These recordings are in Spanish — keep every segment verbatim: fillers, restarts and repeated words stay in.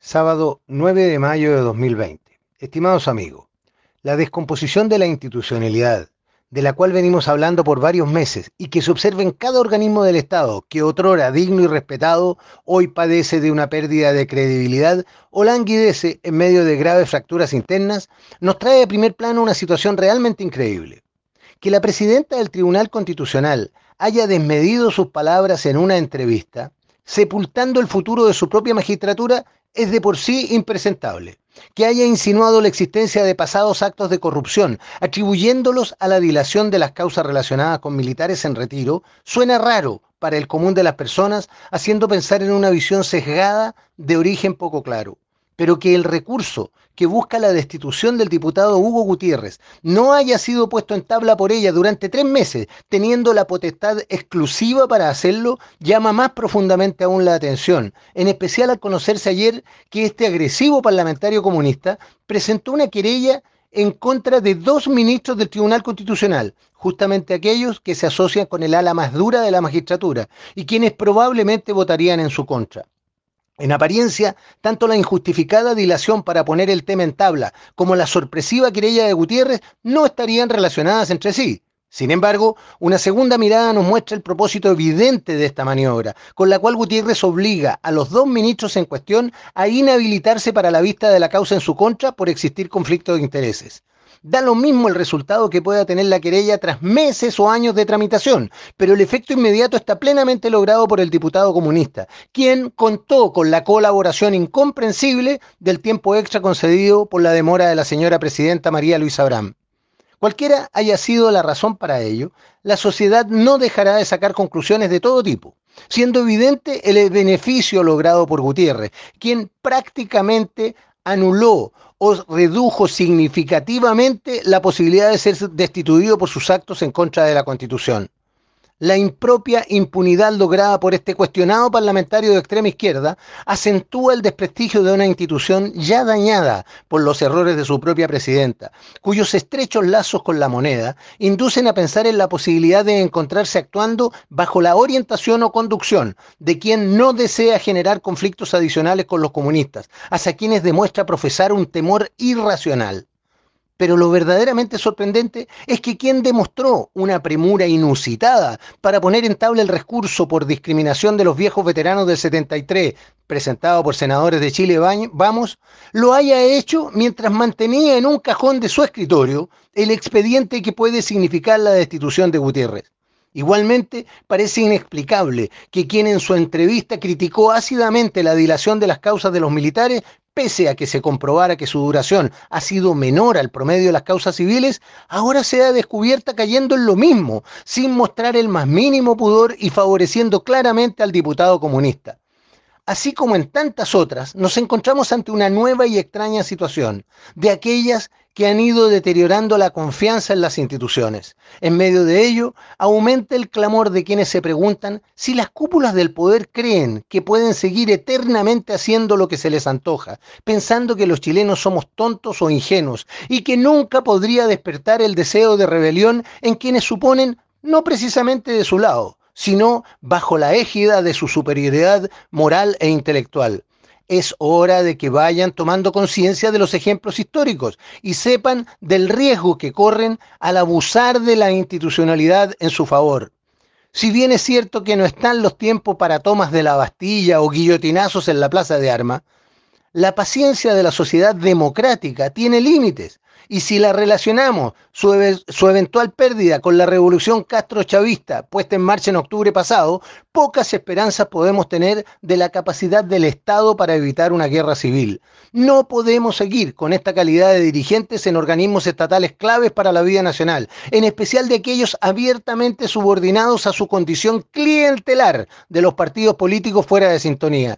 Sábado nueve de mayo de dos mil veinte. Estimados amigos, la descomposición de la institucionalidad, de la cual venimos hablando por varios meses y que se observa en cada organismo del Estado que otrora digno y respetado, hoy padece de una pérdida de credibilidad o languidece en medio de graves fracturas internas, nos trae a primer plano una situación realmente increíble. Que la presidenta del Tribunal Constitucional haya desmedido sus palabras en una entrevista, sepultando el futuro de su propia magistratura, es de por sí impresentable. Que haya insinuado la existencia de pasados actos de corrupción, atribuyéndolos a la dilación de las causas relacionadas con militares en retiro, suena raro para el común de las personas, haciendo pensar en una visión sesgada de origen poco claro. Pero que el recurso que busca la destitución del diputado Hugo Gutiérrez no haya sido puesto en tabla por ella durante tres meses, teniendo la potestad exclusiva para hacerlo, llama más profundamente aún la atención, en especial al conocerse ayer que este agresivo parlamentario comunista presentó una querella en contra de dos ministros del Tribunal Constitucional, justamente aquellos que se asocian con el ala más dura de la magistratura y quienes probablemente votarían en su contra. En apariencia, tanto la injustificada dilación para poner el tema en tabla como la sorpresiva querella de Gutiérrez no estarían relacionadas entre sí. Sin embargo, una segunda mirada nos muestra el propósito evidente de esta maniobra, con la cual Gutiérrez obliga a los dos ministros en cuestión a inhabilitarse para la vista de la causa en su contra por existir conflicto de intereses. Da lo mismo el resultado que pueda tener la querella tras meses o años de tramitación, pero el efecto inmediato está plenamente logrado por el diputado comunista, quien contó con la colaboración incomprensible del tiempo extra concedido por la demora de la señora presidenta María Luisa Abraham. Cualquiera haya sido la razón para ello, la sociedad no dejará de sacar conclusiones de todo tipo, siendo evidente el beneficio logrado por Gutiérrez, quien prácticamente anuló o redujo significativamente la posibilidad de ser destituido por sus actos en contra de la Constitución. La impropia impunidad lograda por este cuestionado parlamentario de extrema izquierda acentúa el desprestigio de una institución ya dañada por los errores de su propia presidenta, cuyos estrechos lazos con la moneda inducen a pensar en la posibilidad de encontrarse actuando bajo la orientación o conducción de quien no desea generar conflictos adicionales con los comunistas, hacia quienes demuestra profesar un temor irracional. Pero lo verdaderamente sorprendente es que quien demostró una premura inusitada para poner en tabla el recurso por discriminación de los viejos veteranos del setenta y tres, presentado por senadores de Chile Vamos, lo haya hecho mientras mantenía en un cajón de su escritorio el expediente que puede significar la destitución de Gutiérrez. Igualmente, parece inexplicable que quien en su entrevista criticó ácidamente la dilación de las causas de los militares, pese a que se comprobara que su duración ha sido menor al promedio de las causas civiles, ahora sea descubierta cayendo en lo mismo, sin mostrar el más mínimo pudor y favoreciendo claramente al diputado comunista. Así como en tantas otras, nos encontramos ante una nueva y extraña situación, de aquellas que han ido deteriorando la confianza en las instituciones. En medio de ello, aumenta el clamor de quienes se preguntan si las cúpulas del poder creen que pueden seguir eternamente haciendo lo que se les antoja, pensando que los chilenos somos tontos o ingenuos, y que nunca podría despertar el deseo de rebelión en quienes suponen no precisamente de su lado, sino bajo la égida de su superioridad moral e intelectual. Es hora de que vayan tomando conciencia de los ejemplos históricos y sepan del riesgo que corren al abusar de la institucionalidad en su favor. Si bien es cierto que no están los tiempos para tomas de la Bastilla o guillotinazos en la Plaza de Armas, la paciencia de la sociedad democrática tiene límites, y si la relacionamos su, e su eventual pérdida con la revolución castrochavista puesta en marcha en octubre pasado, pocas esperanzas podemos tener de la capacidad del Estado para evitar una guerra civil. No podemos seguir con esta calidad de dirigentes en organismos estatales claves para la vida nacional, en especial de aquellos abiertamente subordinados a su condición clientelar de los partidos políticos fuera de sintonía.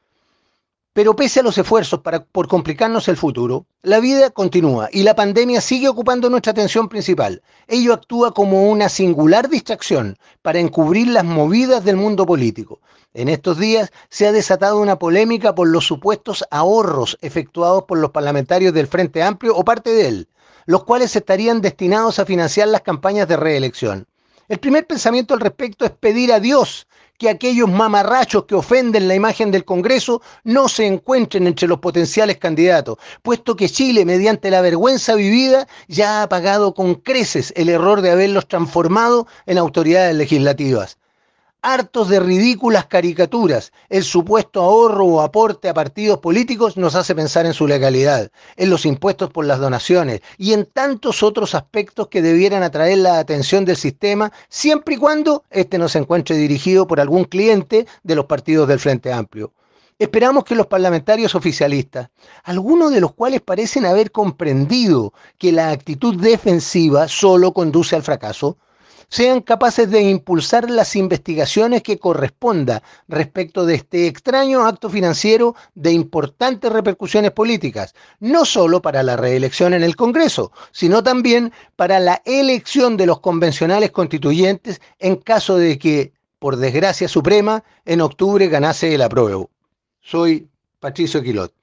Pero pese a los esfuerzos para, por complicarnos el futuro, la vida continúa y la pandemia sigue ocupando nuestra atención principal. Ello actúa como una singular distracción para encubrir las movidas del mundo político. En estos días se ha desatado una polémica por los supuestos ahorros efectuados por los parlamentarios del Frente Amplio o parte de él, los cuales estarían destinados a financiar las campañas de reelección. El primer pensamiento al respecto es pedir a Dios que aquellos mamarrachos que ofenden la imagen del Congreso no se encuentren entre los potenciales candidatos, puesto que Chile, mediante la vergüenza vivida, ya ha pagado con creces el error de haberlos transformado en autoridades legislativas. Hartos de ridículas caricaturas, el supuesto ahorro o aporte a partidos políticos nos hace pensar en su legalidad, en los impuestos por las donaciones y en tantos otros aspectos que debieran atraer la atención del sistema, siempre y cuando éste no se encuentre dirigido por algún cliente de los partidos del Frente Amplio. Esperamos que los parlamentarios oficialistas, algunos de los cuales parecen haber comprendido que la actitud defensiva solo conduce al fracaso, sean capaces de impulsar las investigaciones que corresponda respecto de este extraño acto financiero de importantes repercusiones políticas, no solo para la reelección en el Congreso, sino también para la elección de los convencionales constituyentes en caso de que, por desgracia suprema, en octubre ganase el apruebo. Soy Patricio Quilot.